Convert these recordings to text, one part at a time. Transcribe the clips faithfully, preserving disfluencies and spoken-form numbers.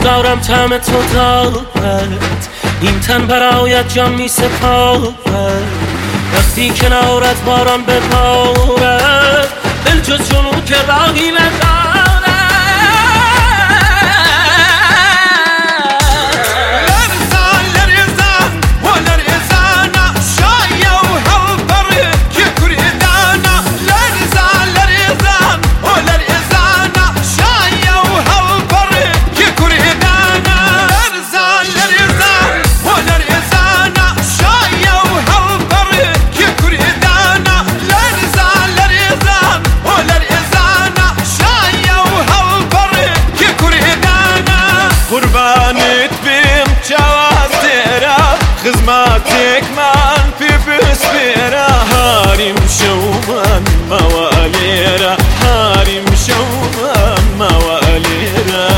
روزگارم طعم تو دارد، این تن برایت جان می سپارد. وقتی کنارت باران ببارد، دل جز جنون که راهی ندارد. قربانت بیم جواز تیرا، خدمتك من في بسبيرا. هارم شومان مواليرا، هارم شومان مواليرا.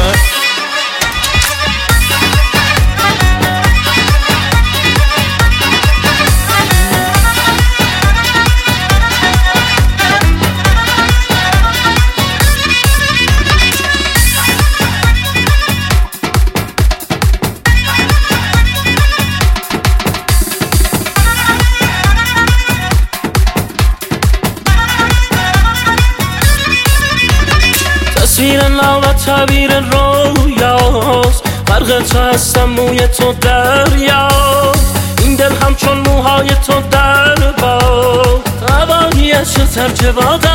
تصویر نو و تعبیر رویاست، غرق تو هستم موی تو دریاست. این دل همچون موهای تو در باد، هوایش ترک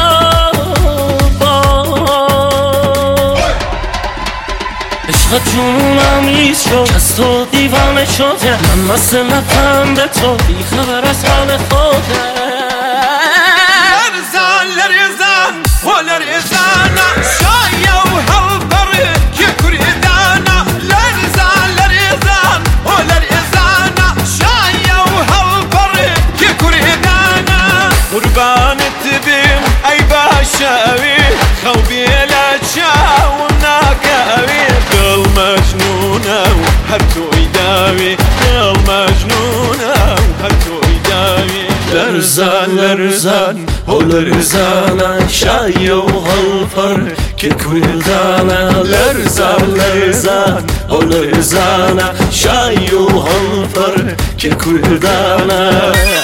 باداباد. عشق جنونم ریز شد، از تو دیوانه شده، من مست لبخند تو بی خبر از حال خوده. لرزان لرزان و لرزانا، شاية وهالبرد كردانا. لرزان لرزان و لرزانا، شاية وهالبرد كردانا. قربانت بيم اي باشاوي، خوبي لا تشاو الناقاوي. قل مجنونة وهرتو يداوي، قل مجنونة وهرتو يداوي. لرزان لرزان و لرزانا، شاية وهالفر كردانا. لرزان لرزان و لرزانا، شاية وهالفر كردانا.